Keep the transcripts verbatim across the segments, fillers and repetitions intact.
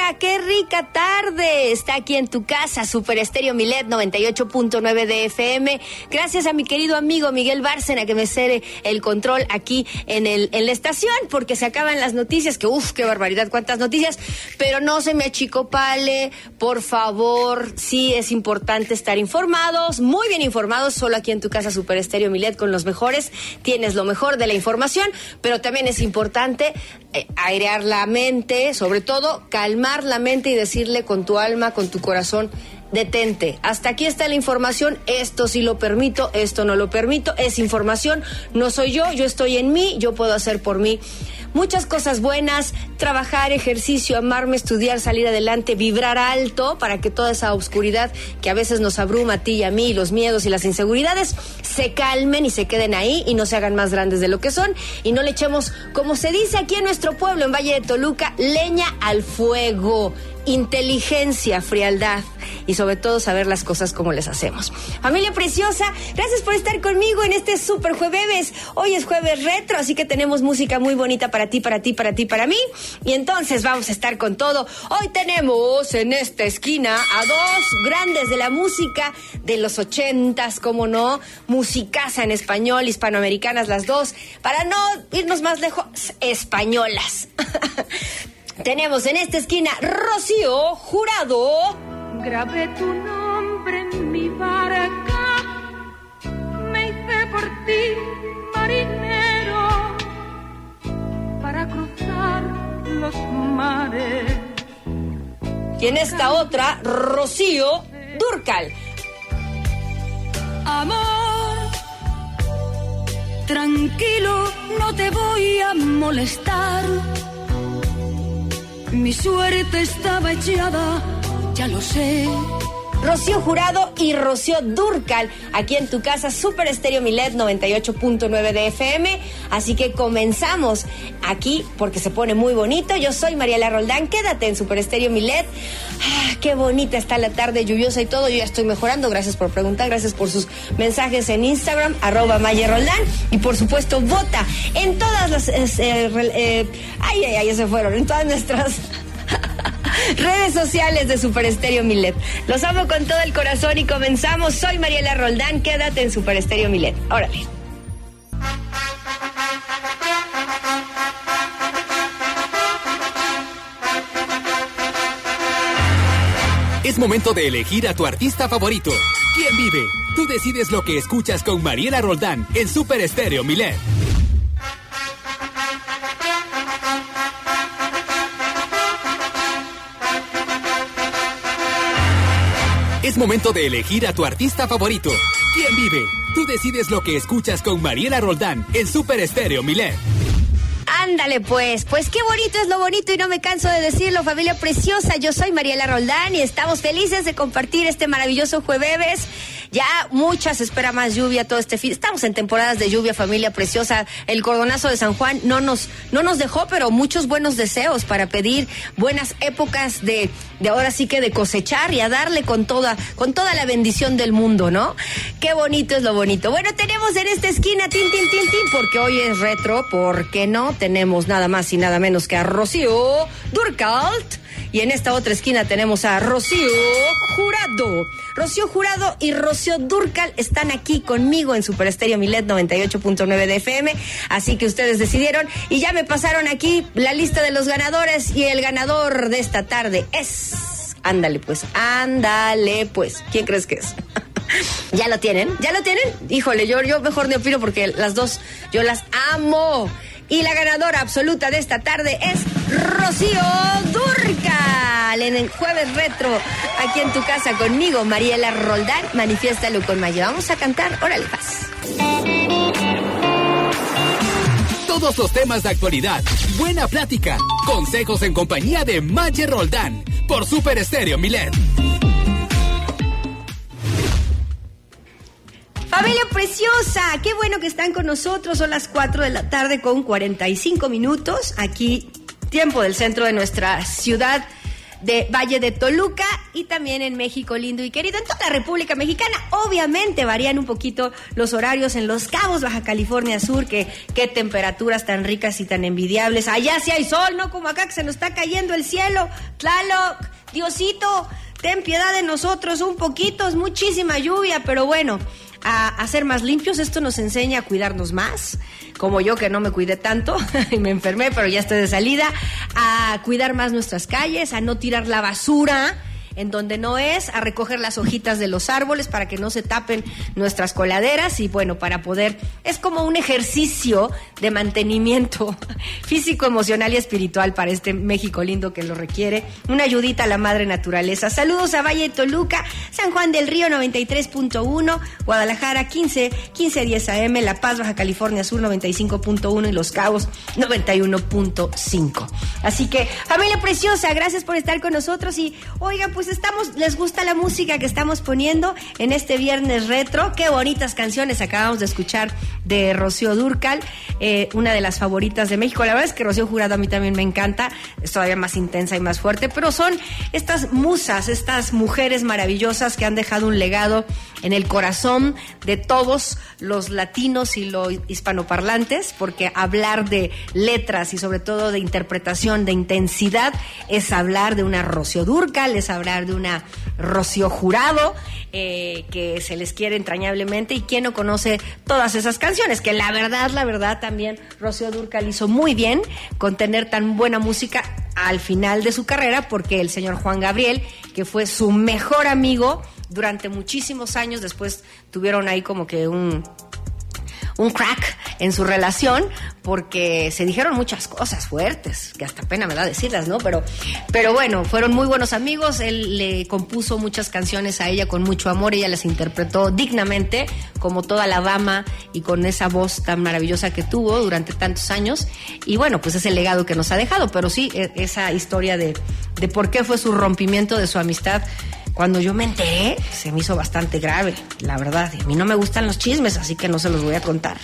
rica, qué rica tarde. Está aquí en tu casa, Super Estéreo Milet noventa y ocho punto nueve de F M. Gracias a mi querido amigo Miguel Bárcena que me cede el control aquí en, el, en la estación, porque se acaban las noticias, que uff, qué barbaridad, cuántas noticias, pero no se me achicopale, por favor. Sí es importante estar informados, muy bien informados, solo aquí en tu casa, Super Estéreo Milet, con los mejores. Tienes lo mejor de la información, pero también es importante eh, airear la mente, sobre todo calmar la mente y decirle con tu alma, con tu corazón: detente, hasta aquí está la información, esto sí lo permito, esto no lo permito, es información, no soy yo, yo estoy en mí, yo puedo hacer por mí muchas cosas buenas, trabajar, ejercicio, amarme, estudiar, salir adelante, vibrar alto para que toda esa oscuridad que a veces nos abruma a ti y a mí, los miedos y las inseguridades, se calmen y se queden ahí y no se hagan más grandes de lo que son, y no le echemos, como se dice aquí en nuestro pueblo, en Valle de Toluca, leña al fuego. Inteligencia, frialdad y sobre todo saber las cosas como les hacemos. Familia preciosa, gracias por estar conmigo en este super jueves. Hoy es jueves retro, así que tenemos música muy bonita para ti, para ti, para ti, para mí. Y entonces vamos a estar con todo. Hoy tenemos en esta esquina a dos grandes de la música de los ochentas, como no, musicaza en español, hispanoamericanas las dos, para no irnos más lejos, españolas. Tenemos en esta esquina Rocío Jurado. Grabé tu nombre en mi barca, me hice por ti marinero para cruzar los mares. Y en esta otra, Rocío Dúrcal. Amor, tranquilo, no te voy a molestar. Mi suerte estaba echada, ya lo sé. Rocío Jurado y Rocío Dúrcal, aquí en tu casa, Super Estéreo Milet noventa y ocho punto nueve de F M. Así que comenzamos aquí porque se pone muy bonito. Yo soy Mariela Roldán, quédate en Super Estéreo Milet. Ah, qué bonita está la tarde, lluviosa y todo. Yo ya estoy mejorando, gracias por preguntar, gracias por sus mensajes en Instagram, arroba Maya Roldán. Y por supuesto, vota en todas las... Eh, eh, ay, ay, ay, ya se fueron, en todas nuestras... redes sociales de Super Estéreo Milet. Los amo con todo el corazón y comenzamos. Soy Mariela Roldán, quédate en Super Estéreo Milet. Órale. Es momento de elegir a tu artista favorito. ¿Quién vive? Tú decides lo que escuchas con Mariela Roldán en Super Estéreo Milet. Es momento de elegir a tu artista favorito. ¿Quién vive? Tú decides lo que escuchas con Mariela Roldán en Super Estéreo Milet. Ándale pues, pues qué bonito es lo bonito y no me canso de decirlo, familia preciosa. Yo soy Mariela Roldán y estamos felices de compartir este maravilloso jueves. Ya muchas espera más lluvia todo este fin. Estamos en temporadas de lluvia, familia preciosa. El cordonazo de San Juan no nos, no nos dejó, pero muchos buenos deseos para pedir buenas épocas de, de ahora sí que de cosechar y a darle con toda, con toda la bendición del mundo, ¿no? Qué bonito es lo bonito. Bueno, tenemos en esta esquina, tin, tin, tin, tin, porque hoy es retro, ¿por qué no? Tenemos nada más y nada menos que a Rocío Dúrcal. Y en esta otra esquina tenemos a Rocío Jurado. Rocío Jurado y Rocío Dúrcal están aquí conmigo en Super Estéreo Milet noventa y ocho punto nueve de F M. Así que ustedes decidieron y ya me pasaron aquí la lista de los ganadores. Y el ganador de esta tarde es... Ándale pues, ándale pues. ¿Quién crees que es? ¿Ya lo tienen? ¿Ya lo tienen? Híjole, yo, yo mejor ni opino porque las dos yo las amo. Y la ganadora absoluta de esta tarde es Rocío Dúrcal en el Jueves Retro, aquí en tu casa conmigo, Mariela Roldán. Manifiéstalo con Maya. Vamos a cantar, órale, paz. Todos los temas de actualidad, buena plática, consejos en compañía de Maya Roldán por Super Estéreo Milet. Familia preciosa, qué bueno que están con nosotros. Son las cuatro de la tarde con cuarenta y cinco minutos. Aquí, tiempo del centro de nuestra ciudad de Valle de Toluca y también en México lindo y querido, en toda la República Mexicana. Obviamente varían un poquito los horarios en Los Cabos, Baja California Sur, que qué temperaturas tan ricas y tan envidiables. Allá sí hay sol, no como acá que se nos está cayendo el cielo. Tlaloc, Diosito, ten piedad de nosotros un poquito, es muchísima lluvia, pero bueno, a, a ser más limpios. Esto nos enseña a cuidarnos más, como yo que no me cuidé tanto y me enfermé, pero ya estoy de salida, a cuidar más nuestras calles, a no tirar la basura en donde no es, a recoger las hojitas de los árboles para que no se tapen nuestras coladeras y bueno, para poder, es como un ejercicio de mantenimiento físico, emocional y espiritual para este México lindo que lo requiere, una ayudita a la madre naturaleza. Saludos a Valle de Toluca, San Juan del Río noventa y tres punto uno, Guadalajara quince, quince diez A M, La Paz, Baja California Sur noventa y cinco punto uno y Los Cabos noventa y uno punto cinco. Así que, familia preciosa, gracias por estar con nosotros y oigan, pues estamos, les gusta la música que estamos poniendo en este viernes retro. Qué bonitas canciones acabamos de escuchar de Rocío Dúrcal, eh, una de las favoritas de México. La verdad es que Rocío Jurado a mí también me encanta, es todavía más intensa y más fuerte, pero son estas musas, estas mujeres maravillosas que han dejado un legado en el corazón de todos los latinos y los hispanoparlantes, porque hablar de letras y sobre todo de interpretación, de intensidad, es hablar de una Rocío Dúrcal, es hablar de una Rocío Jurado, eh, que se les quiere entrañablemente, y quién no conoce todas esas canciones, que la verdad, la verdad también Rocío Dúrcal hizo muy bien con tener tan buena música al final de su carrera, porque el señor Juan Gabriel, que fue su mejor amigo durante muchísimos años, después tuvieron ahí como que un... un crack en su relación, porque se dijeron muchas cosas fuertes, que hasta pena me da decirlas, ¿no? Pero, pero bueno, fueron muy buenos amigos, él le compuso muchas canciones a ella con mucho amor, ella las interpretó dignamente, como toda la dama, y con esa voz tan maravillosa que tuvo durante tantos años, y bueno, pues es el legado que nos ha dejado, pero sí, esa historia de, de por qué fue su rompimiento de su amistad, cuando yo me enteré, se me hizo bastante grave, la verdad. Y a mí no me gustan los chismes, así que no se los voy a contar.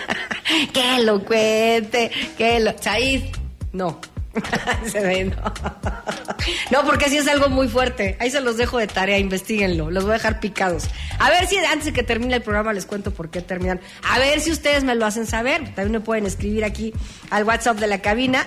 ¡Que lo cuente! ¡Que lo... Said! No. Se ve, no. No, porque sí es algo muy fuerte. Ahí se los dejo de tarea, investíguenlo. Los voy a dejar picados. A ver si antes de que termine el programa les cuento por qué terminan. A ver si ustedes me lo hacen saber. También me pueden escribir aquí al WhatsApp de la cabina.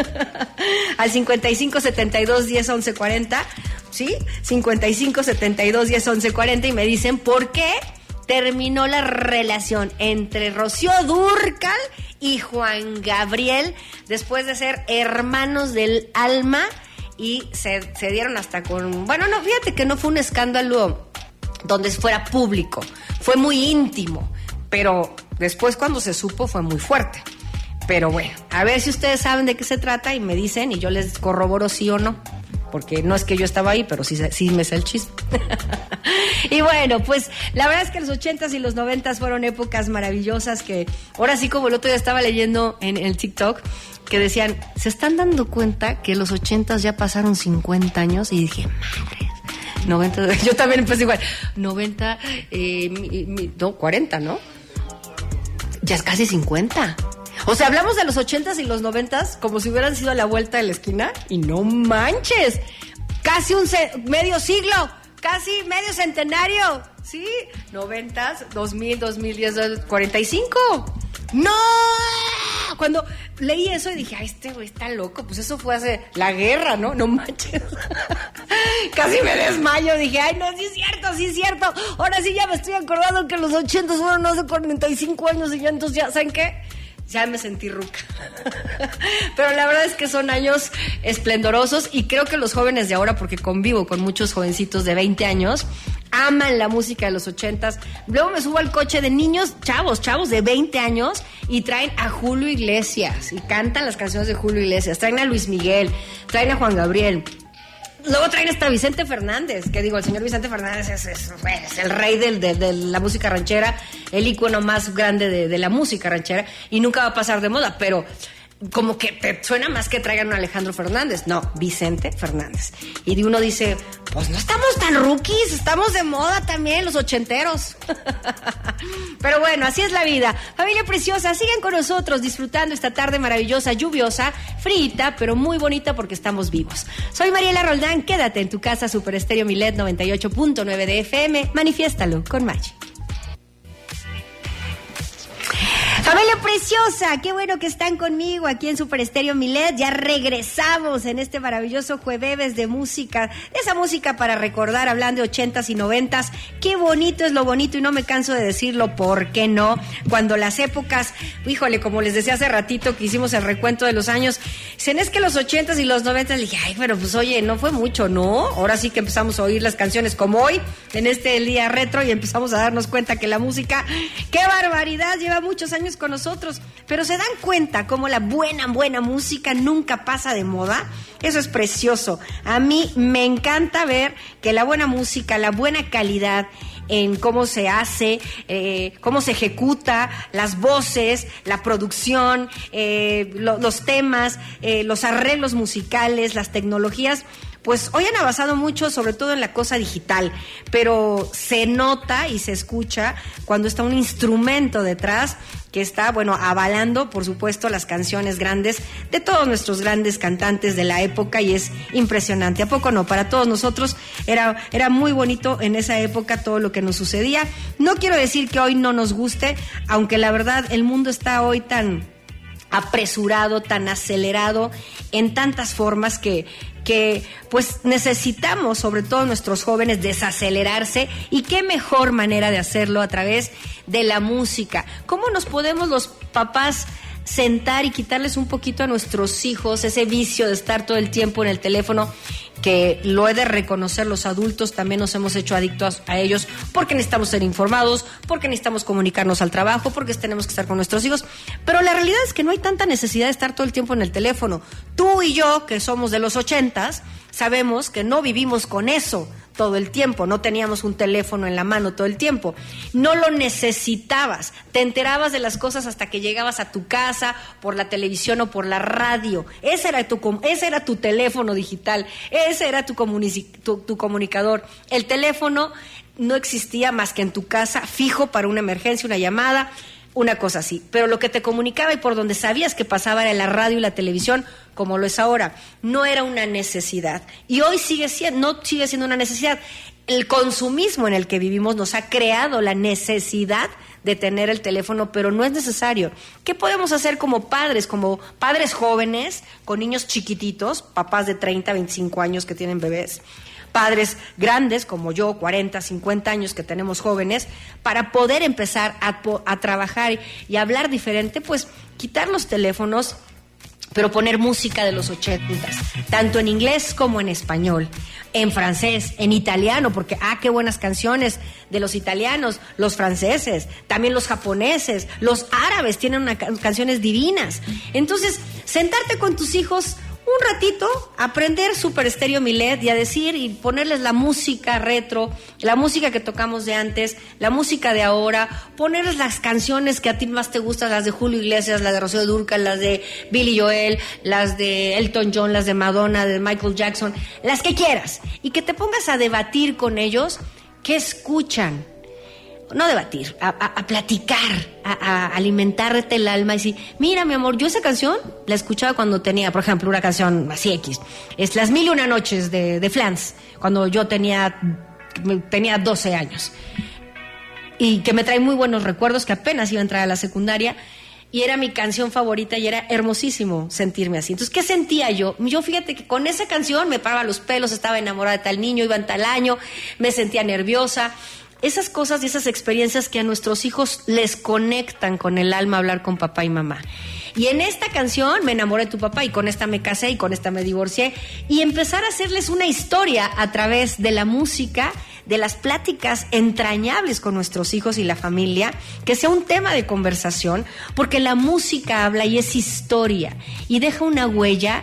Al cincuenta y cinco, setenta y dos, diez, once, cuarenta. ¿Sí? cincuenta y cinco, setenta y dos, diez, once, cuarenta. Y me dicen por qué terminó la relación entre Rocío Dúrcal y Juan Gabriel después de ser hermanos del alma, y se, se dieron hasta con... Bueno, no, fíjate que no fue un escándalo donde fuera público, fue muy íntimo, pero después cuando se supo fue muy fuerte. Pero bueno, a ver si ustedes saben de qué se trata y me dicen y yo les corroboro sí o no. Porque no es que yo estaba ahí, pero sí, sí me sé el chisme. Y bueno, pues la verdad es que los ochentas y los noventas fueron épocas maravillosas que ahora sí, como el otro día estaba leyendo en el TikTok, que decían, ¿se están dando cuenta que los ochentas ya pasaron cincuenta años? Y dije, madre, noventa, yo también empecé igual, noventa, eh, mi, mi, no, cuarenta, ¿no? Ya es casi cincuenta. O sea, hablamos de los ochentas y los noventas como si hubieran sido a la vuelta de la esquina, y no manches, casi un ce- medio siglo, casi medio centenario, ¿sí? Noventas, dos mil, dos mil diez, cuarenta y cinco. ¡No! Cuando leí eso y dije, ay, este güey está loco, pues eso fue hace la guerra, ¿no? No manches. Casi me desmayo, dije, ay, no, sí es cierto, sí es cierto. Ahora sí ya me estoy acordando que los ochentas fueron hace cuarenta y cinco años y ya entonces ya, ¿saben qué? Ya me sentí ruca. Pero la verdad es que son años esplendorosos, y creo que los jóvenes de ahora, porque convivo con muchos jovencitos de veinte años, aman la música de los ochentas. Luego me subo al coche de niños, chavos, chavos de veinte años, y traen a Julio Iglesias, y cantan las canciones de Julio Iglesias, traen a Luis Miguel, traen a Juan Gabriel. Luego traen hasta Vicente Fernández, que digo, el señor Vicente Fernández es, es, es el rey del, de, de la música ranchera, el ícono más grande de, de la música ranchera, y nunca va a pasar de moda, pero como que te suena más que traigan a Alejandro Fernández. No, Vicente Fernández. Y uno dice, pues no estamos tan rookies, estamos de moda también, los ochenteros. Pero bueno, así es la vida. Familia preciosa, sigan con nosotros disfrutando esta tarde maravillosa, lluviosa, frita, pero muy bonita porque estamos vivos. Soy Mariela Roldán, quédate en tu casa, Super Estéreo Milet noventa y ocho punto nueve de F M. Manifiéstalo con Magic. Familia preciosa, qué bueno que están conmigo aquí en Super Estéreo Milet. Ya regresamos en este maravilloso jueves de música, de esa música para recordar, hablando de ochentas y noventas. Qué bonito es lo bonito y no me canso de decirlo, ¿por qué no? Cuando las épocas, híjole, como les decía hace ratito que hicimos el recuento de los años, dicen es que los ochentas y los noventas, le dije, ay, pero pues oye, no fue mucho, ¿no? Ahora sí que empezamos a oír las canciones como hoy, en este día retro, y empezamos a darnos cuenta que la música, qué barbaridad, lleva muchos años con nosotros, pero se dan cuenta cómo la buena, buena música nunca pasa de moda. Eso es precioso. A mí me encanta ver que la buena música, la buena calidad en cómo se hace, eh, cómo se ejecuta, las voces, la producción, eh, lo, los temas, eh, los arreglos musicales, las tecnologías, pues hoy han avanzado mucho, sobre todo en la cosa digital, pero se nota y se escucha cuando está un instrumento detrás que está, bueno, avalando, por supuesto, las canciones grandes de todos nuestros grandes cantantes de la época, y es impresionante. ¿A poco no? Para todos nosotros era, era muy bonito en esa época todo lo que nos sucedía. No quiero decir que hoy no nos guste, aunque la verdad el mundo está hoy tan apresurado, tan acelerado en tantas formas que que pues necesitamos, sobre todo nuestros jóvenes, desacelerarse, y qué mejor manera de hacerlo a través de la música. ¿Cómo nos podemos los papás sentar y quitarles un poquito a nuestros hijos ese vicio de estar todo el tiempo en el teléfono, que lo he de reconocer, los adultos también nos hemos hecho adictos a ellos, porque necesitamos ser informados, porque necesitamos comunicarnos al trabajo, porque tenemos que estar con nuestros hijos? Pero la realidad es que no hay tanta necesidad de estar todo el tiempo en el teléfono. Tú y yo, que somos de los ochentas, sabemos que no vivimos con eso todo el tiempo, no teníamos un teléfono en la mano todo el tiempo, no lo necesitabas, te enterabas de las cosas hasta que llegabas a tu casa, por la televisión o por la radio. Ese era tu, ese era tu teléfono digital, ese era tu, comuni- tu, tu comunicador. El teléfono no existía más que en tu casa, fijo para una emergencia, una llamada, una cosa así, pero lo que te comunicaba y por donde sabías que pasaba era la radio y la televisión, como lo es ahora. No era una necesidad, y hoy sigue siendo, no sigue siendo una necesidad. El consumismo en el que vivimos nos ha creado la necesidad de tener el teléfono, pero no es necesario. ¿Qué podemos hacer como padres, como padres jóvenes, con niños chiquititos, papás de treinta, veinticinco años que tienen bebés, padres grandes como yo, cuarenta, cincuenta años que tenemos jóvenes, para poder empezar a, a trabajar y a hablar diferente? Pues quitar los teléfonos, pero poner música de los ochentas, tanto en inglés como en español, en francés, en italiano, porque ah, qué buenas canciones de los italianos, los franceses, también los japoneses, los árabes tienen una, canciones divinas. Entonces, sentarte con tus hijos un ratito, aprender Super Estéreo Milet y a decir y ponerles la música retro, la música que tocamos de antes, la música de ahora, ponerles las canciones que a ti más te gustan, las de Julio Iglesias, las de Rocío Dúrcal, las de Billy Joel, las de Elton John, las de Madonna, de Michael Jackson, las que quieras, y que te pongas a debatir con ellos qué escuchan. No debatir, a, a, a platicar, a, a alimentarte el alma y decir, mira mi amor, yo esa canción la escuchaba cuando tenía, por ejemplo, una canción así X, es Las Mil y Una Noches de, de Flans, cuando yo tenía, tenía doce años, y que me trae muy buenos recuerdos, que apenas iba a entrar a la secundaria, y era mi canción favorita y era hermosísimo sentirme así. Entonces, ¿qué sentía yo? Yo, fíjate que con esa canción me paraba los pelos, estaba enamorada de tal niño, iba en tal año, me sentía nerviosa. Esas cosas y esas experiencias que a nuestros hijos les conectan con el alma, hablar con papá y mamá. Y en esta canción me enamoré de tu papá, y con esta me casé, y con esta me divorcié, y empezar a hacerles una historia a través de la música, de las pláticas entrañables con nuestros hijos y la familia, que sea un tema de conversación, porque la música habla y es historia, y deja una huella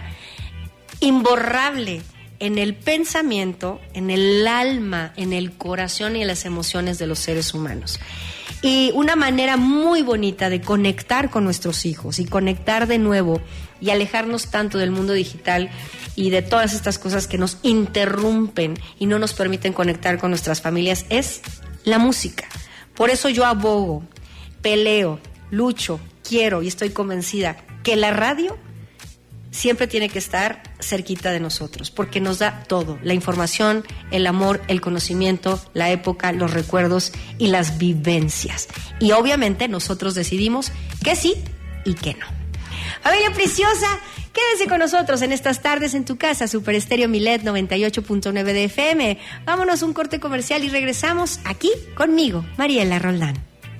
imborrable en el pensamiento, en el alma, en el corazón y en las emociones de los seres humanos. Y una manera muy bonita de conectar con nuestros hijos y conectar de nuevo y alejarnos tanto del mundo digital y de todas estas cosas que nos interrumpen y no nos permiten conectar con nuestras familias es la música. Por eso yo abogo, peleo, lucho, quiero y estoy convencida que la radio siempre tiene que estar cerquita de nosotros, porque nos da todo, la información, el amor, el conocimiento, la época, los recuerdos y las vivencias. Y obviamente nosotros decidimos que sí y que no. Familia preciosa, quédense con nosotros en estas tardes en tu casa, Super Estéreo Milet noventa y ocho punto nueve de F M. Vámonos a un corte comercial y regresamos aquí conmigo, Mariela Roldán.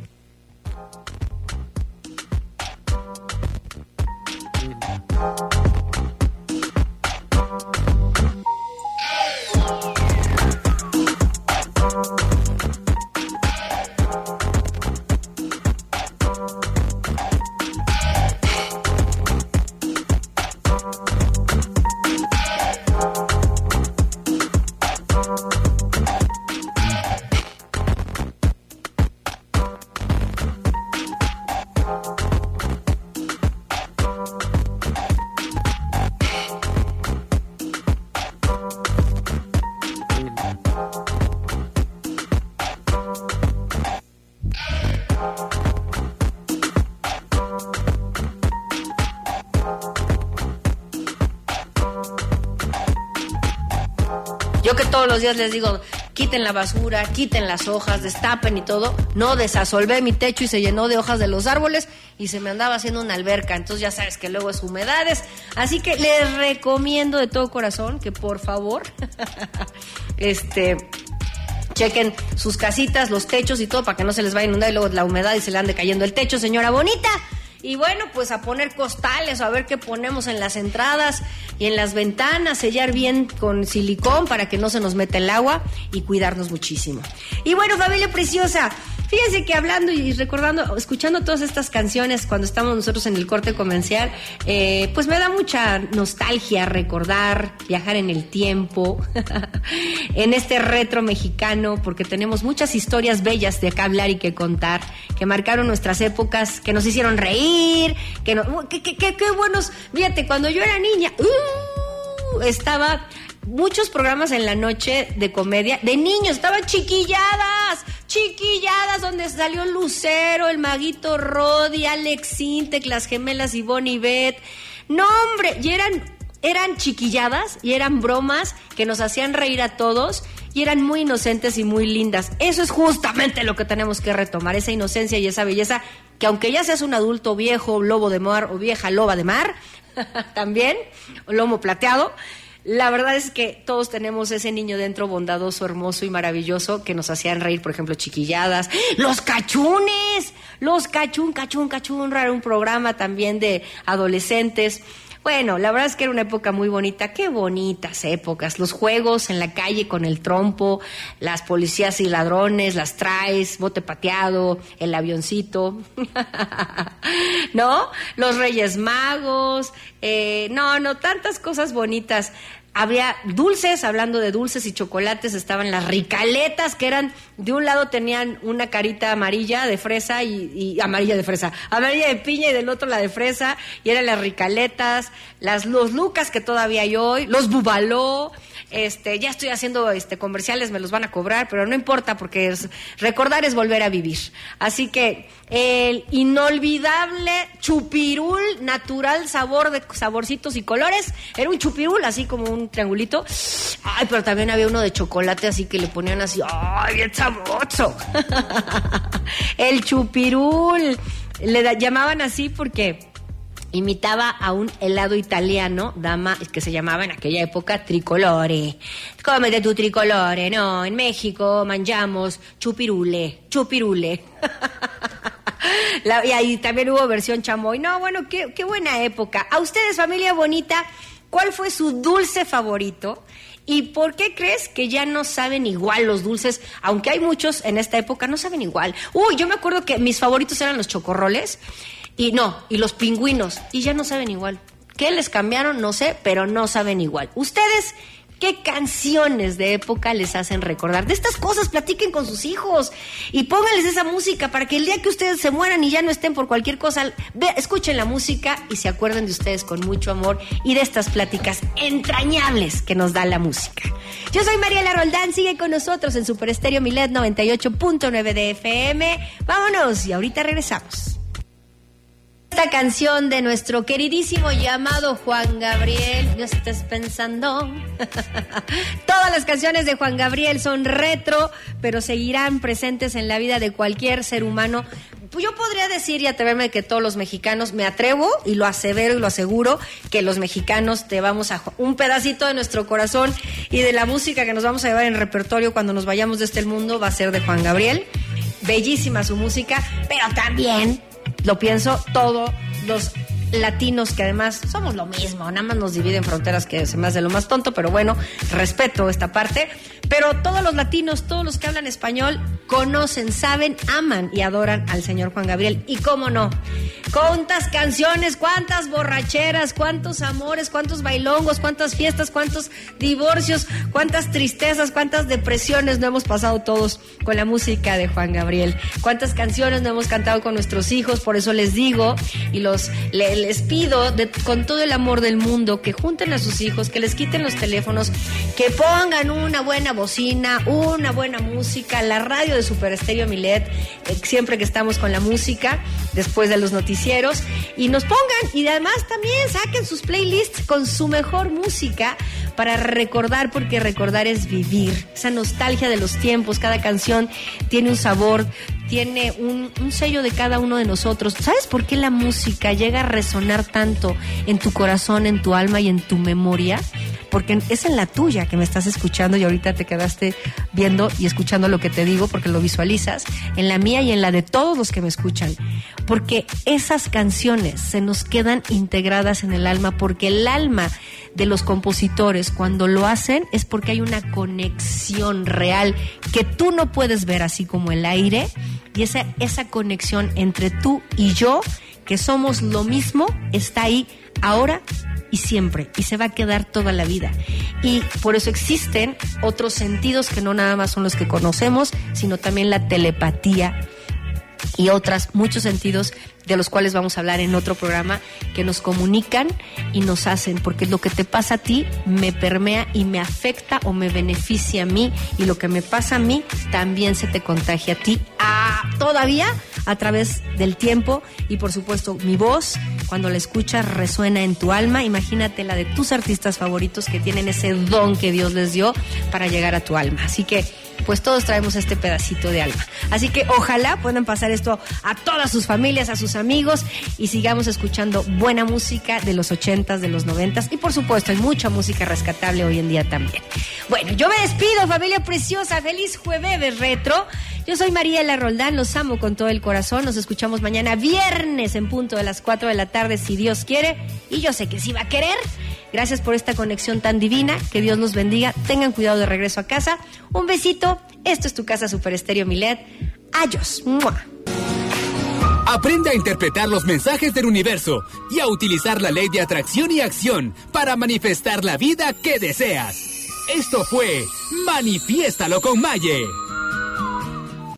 Yo que todos los días les digo, quiten la basura, quiten las hojas, destapen y todo. No, desasolvé mi techo y se llenó de hojas de los árboles y se me andaba haciendo una alberca. Entonces ya sabes que luego es humedades. Así que les recomiendo de todo corazón que por favor, este... chequen sus casitas, los techos y todo para que no se les vaya a inundar y luego la humedad y se le ande cayendo el techo, señora bonita. Y bueno, pues a poner costales o a ver qué ponemos en las entradas y en las ventanas, sellar bien con silicón para que no se nos meta el agua y cuidarnos muchísimo. Y bueno, familia preciosa, fíjense que hablando y recordando, escuchando todas estas canciones cuando estamos nosotros en el corte comercial, eh, pues me da mucha nostalgia recordar, viajar en el tiempo, en este retro mexicano, porque tenemos muchas historias bellas de acá hablar y que contar, que marcaron nuestras épocas, que nos hicieron reír, que no, que, que, que, que buenos, fíjate, cuando yo era niña, uh, estaba... muchos programas en la noche de comedia de niños, estaban chiquilladas, chiquilladas, donde salió Lucero, el Maguito Rodi, Alex Sintek, las gemelas Ivonne y Beth. No, hombre, y eran, eran chiquilladas y eran bromas que nos hacían reír a todos y eran muy inocentes y muy lindas. Eso es justamente lo que tenemos que retomar, esa inocencia y esa belleza, que aunque ya seas un adulto viejo, lobo de mar o vieja loba de mar, también, o lomo plateado, la verdad es que todos tenemos ese niño dentro bondadoso, hermoso y maravilloso que nos hacían reír, por ejemplo, chiquilladas. ¡Los cachunes! Los cachún, cachún, cachún, era un programa también de adolescentes. Bueno, la verdad es que era una época muy bonita. ¡Qué bonitas épocas! Los juegos en la calle con el trompo, las policías y ladrones, las traes, bote pateado, el avioncito, ¿no? Los Reyes Magos, eh, no, no, tantas cosas bonitas. Había dulces, hablando de dulces y chocolates, estaban las ricaletas, que eran, de un lado tenían una carita amarilla de fresa y, y amarilla de fresa, amarilla de piña y del otro la de fresa, y eran las ricaletas, las, los Lucas que todavía hay hoy, los Bubaló, este, ya estoy haciendo este comerciales, me los van a cobrar, pero no importa porque es, recordar es volver a vivir. Así que el inolvidable chupirul natural, sabor de saborcitos y colores, era un chupirul así como un triangulito. Ay, pero también había uno de chocolate así que le ponían así, ay, bien sabroso. El chupirul, le da, llamaban así porque imitaba a un helado italiano, dama, que se llamaba en aquella época tricolore. Cómete tu tricolore, no, en México mangiamos chupirule, chupirule. La, y ahí también hubo versión chamoy. No, bueno, qué, qué buena época. A ustedes, familia bonita, ¿cuál fue su dulce favorito? ¿Y por qué crees que ya no saben igual los dulces? Aunque hay muchos en esta época, no saben igual. Uy, yo me acuerdo que mis favoritos eran los chocorroles. Y no, y los pingüinos, y ya no saben igual. ¿Qué les cambiaron? No sé, pero no saben igual. ¿Ustedes ¿Qué canciones de época les hacen recordar? De estas cosas platiquen con sus hijos y pónganles esa música para que el día que ustedes se mueran y ya no estén por cualquier cosa, ve, escuchen la música y se acuerden de ustedes con mucho amor y de estas pláticas entrañables que nos da la música. Yo soy Mariela Roldán, sigue con nosotros en Super Estéreo Milet noventa y ocho punto nueve de F M. Vámonos y ahorita regresamos. Esta canción de nuestro queridísimo llamado Juan Gabriel, no estés pensando. Todas las canciones de Juan Gabriel son retro, pero seguirán presentes en la vida de cualquier ser humano. Pues yo podría decir y atreverme que todos los mexicanos, me atrevo y lo asevero y lo aseguro, que los mexicanos te vamos a un pedacito de nuestro corazón y de la música que nos vamos a llevar en el repertorio cuando nos vayamos de este mundo va a ser de Juan Gabriel. Bellísima su música, pero también lo pienso, todos los latinos que además somos lo mismo, nada más nos dividen fronteras que se me hace lo más tonto, pero bueno, respeto esta parte. Pero todos los latinos, todos los que hablan español, conocen, saben, aman y adoran al señor Juan Gabriel. Y cómo no, cuántas canciones, cuántas borracheras, cuántos amores, cuántos bailongos, cuántas fiestas, cuántos divorcios, cuántas tristezas, cuántas depresiones no hemos pasado todos con la música de Juan Gabriel. Cuántas canciones no hemos cantado con nuestros hijos. Por eso les digo y los les, les pido de, con todo el amor del mundo que junten a sus hijos, que les quiten los teléfonos, que pongan una buena bocina, una buena música, la radio de Super Estéreo Milet, eh, siempre que estamos con la música, después de los noticieros, y nos pongan, y además también saquen sus playlists con su mejor música para recordar, porque recordar es vivir, esa nostalgia de los tiempos. Cada canción tiene un sabor, tiene un, un sello de cada uno de nosotros. ¿Sabes por qué la música llega a resonar tanto en tu corazón, en tu alma y en tu memoria? Porque es en la tuya que me estás escuchando y ahorita te quedaste viendo y escuchando lo que te digo porque lo visualizas, en la mía y en la de todos los que me escuchan. Porque esas canciones se nos quedan integradas en el alma, porque el alma de los compositores cuando lo hacen es porque hay una conexión real que tú no puedes ver así como el aire, y esa, esa conexión entre tú y yo, que somos lo mismo, está ahí ahora y siempre, y se va a quedar toda la vida. Y por eso existen otros sentidos que no nada más son los que conocemos, sino también la telepatía y otros muchos sentidos de los cuales vamos a hablar en otro programa, que nos comunican y nos hacen, porque lo que te pasa a ti me permea y me afecta o me beneficia a mí, y lo que me pasa a mí también se te contagia a ti, a, todavía a través del tiempo. Y por supuesto mi voz, cuando la escuchas, resuena en tu alma. Imagínate la de tus artistas favoritos que tienen ese don que Dios les dio para llegar a tu alma. Así que pues todos traemos este pedacito de alma. Así que ojalá puedan pasar esto a todas sus familias, a sus amigos, y sigamos escuchando buena música de los ochentas, de los noventas, y por supuesto hay mucha música rescatable hoy en día también. Bueno, yo me despido, familia preciosa, feliz jueves retro. Yo soy Mariela Roldán, los amo con todo el corazón. Nos escuchamos mañana viernes en punto de las cuatro de la tarde, si Dios quiere, y yo sé que sí va a querer. Gracias por esta conexión tan divina, que Dios los bendiga, tengan cuidado de regreso a casa. Un besito, esto es tu casa Super Estéreo Milet. Adiós. ¡Mua! Aprende a interpretar los mensajes del universo y a utilizar la ley de atracción y acción para manifestar la vida que deseas. Esto fue Manifiéstalo con Maye.